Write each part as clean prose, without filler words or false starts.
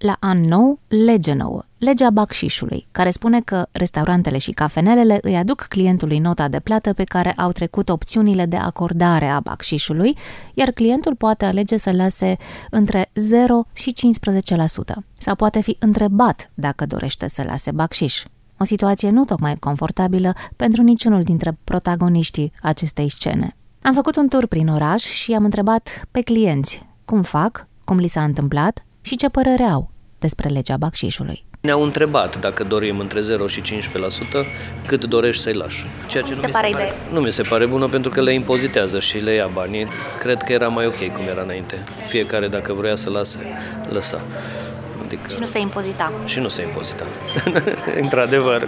La an nou, lege nouă, legea bacșișului, care spune că restaurantele și cafenelele îi aduc clientului nota de plată pe care au trecut opțiunile de acordare a bacșișului, iar clientul poate alege să lase între 0 și 15%, sau poate fi întrebat dacă dorește să lase bacșiș. O situație nu tocmai confortabilă pentru niciunul dintre protagoniștii acestei scene. Am făcut un tur prin oraș și am întrebat pe clienți cum fac, cum li s-a întâmplat și ce părere au despre legea bacșișului. Ne-au întrebat dacă dorim între 0 și 15% cât dorești să-i lași. Ceea ce nu mi se pare bună pentru că le impozitează și le ia banii. Cred că era mai ok cum era înainte. Fiecare dacă vrea să lase, lăsa. Adică... Și nu se impozita. Și nu se impozita. Într-adevăr.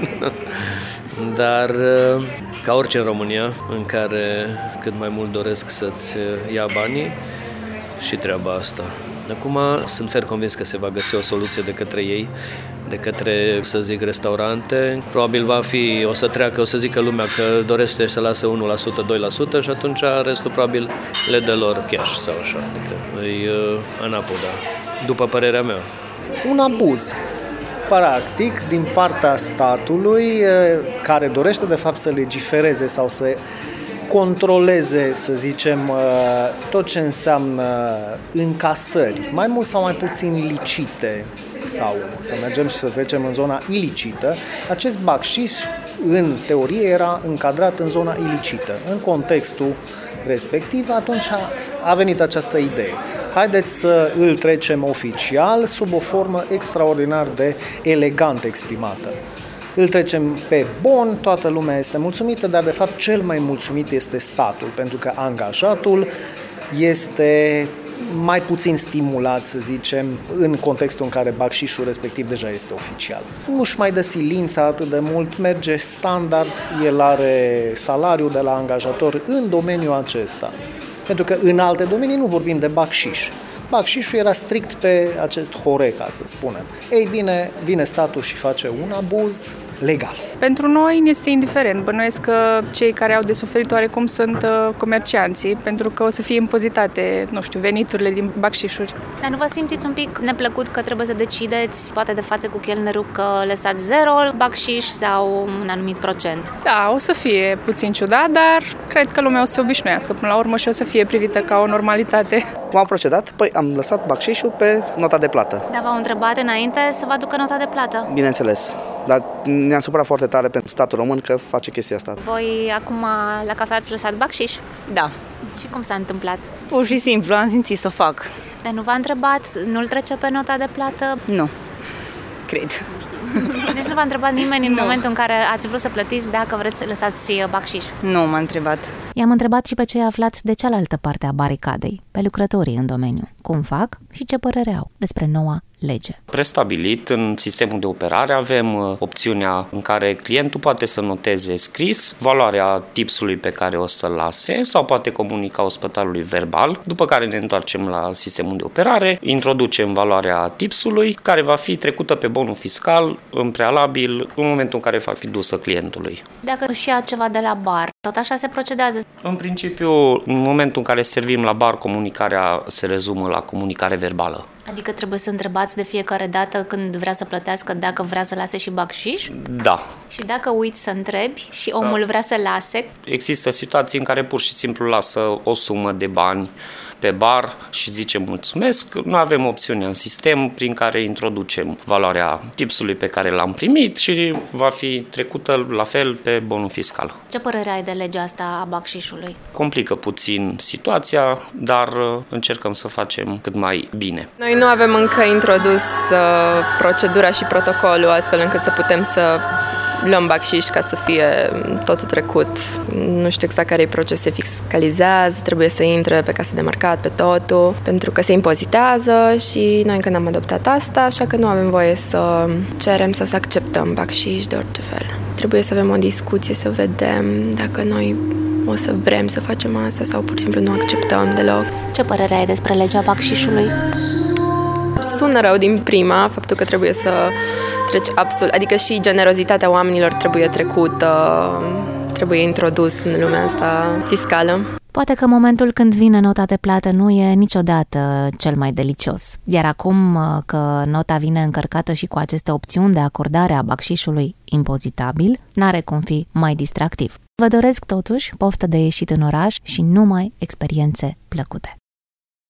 Dar ca orice în România, în care cât mai mult doresc să-ți ia banii, și treaba asta. Acum sunt fer convins că se va găsi o soluție de către ei, de către, să zic, restaurante. Probabil o să treacă, o să zică lumea că dorește să lasă 1%, 2% și atunci restul probabil le dă lor cash sau așa. Adică îi anapoda, după părerea mea. Un abuz, practic, din partea statului care dorește de fapt să legifereze sau să controleze, să zicem, tot ce înseamnă încasări, mai mult sau mai puțin licite, sau să mergem și să trecem în zona ilicită. Acest bacșiș, în teorie, era încadrat în zona ilicită. În contextul respectiv, atunci a venit această idee. Haideți să îl trecem oficial sub o formă extraordinar de elegant exprimată. Îl trecem pe bon, toată lumea este mulțumită, dar de fapt cel mai mulțumit este statul, pentru că angajatul este mai puțin stimulat, să zicem, în contextul în care bacșișul respectiv deja este oficial. Nu-și mai dă silința atât de mult, merge standard, el are salariul de la angajator în domeniul acesta. Pentru că în alte domenii nu vorbim de bacșiș. Bacșișul era strict pe acest Horeca, să spunem. Ei bine, vine statul și face un abuz legal. Pentru noi este indiferent. Bănuiesc că cei care au de suferit oarecum sunt comercianții, pentru că o să fie impozitate, veniturile din bacșișuri. Dar nu vă simțiți un pic neplăcut că trebuie să decideți, poate de față cu chelnerul, că lăsați 0 bacșiș sau un anumit procent? Da, o să fie puțin ciudat, dar cred că lumea o să se obișnuiască până la urmă și o să fie privită ca o normalitate. Cum am procedat? Păi am lăsat bacșișul pe nota de plată. Dar v-au întrebat înainte să vă aducă nota de plată? Bineînțeles, dar ne-am supărat foarte tare pentru statul român că face chestia asta. Voi acum la cafea ați lăsat bacșiș? Da. Și cum s-a întâmplat? Pur și simplu, am simțit să o fac. Dar nu v-a întrebat? Nu-l trece pe nota de plată? Nu, cred. Deci nu v-a întrebat nimeni în momentul în care ați vrut să plătiți dacă vreți să lăsați bacșiș? Nu m-a întrebat. I-am întrebat și pe cei aflați de cealaltă parte a baricadei, pe lucrătorii în domeniu. Cum fac și ce părere au despre noua lege. Prestabilit, în sistemul de operare avem opțiunea în care clientul poate să noteze scris valoarea tipsului pe care o să-l lase sau poate comunica ospătarului verbal, după care ne întoarcem la sistemul de operare, introducem valoarea tipsului, care va fi trecută pe bonul fiscal în prealabil în momentul în care va fi dusă clientului. Dacă își ia ceva de la bar, tot așa se procedează? În principiu, în momentul în care servim la bar, comunicarea se rezumă la comunicare verbală. Adică trebuie să întrebați de fiecare dată când vrea să plătească dacă vrea să lase și bacșiș? Da. Și dacă uiți să întrebi și omul vrea să lase? Există situații în care pur și simplu lasă o sumă de bani pe bar și zice mulțumesc. Nu avem opțiunea în sistem prin care introducem valoarea tipsului pe care l-am primit și va fi trecută la fel pe bonul fiscal. Ce părere ai de legea asta a bacșișului? Complică puțin situația, dar încercăm să facem cât mai bine. Noi nu avem încă introdus procedura și protocolul astfel încât să putem să luăm bacșiș ca să fie totul trecut. Nu știu exact care e proces, se fiscalizează, trebuie să intre pe casă de marcat, pe totul, pentru că se impozitează și noi încă n-am adoptat asta, așa că nu avem voie să cerem sau să acceptăm bacșiș de orice fel. Trebuie să avem o discuție, să vedem dacă noi o să vrem să facem asta sau pur și simplu nu acceptăm deloc. Ce părere ai despre legea bacșișului? Sună rău din prima, faptul că trebuie să treci absolut, adică și generozitatea oamenilor trebuie trecută, trebuie introdus în lumea asta fiscală. Poate că momentul când vine nota de plată nu e niciodată cel mai delicios, iar acum că nota vine încărcată și cu aceste opțiuni de acordare a bacșișului impozitabil, n-are cum fi mai distractiv. Vă doresc totuși poftă de ieșit în oraș și numai experiențe plăcute.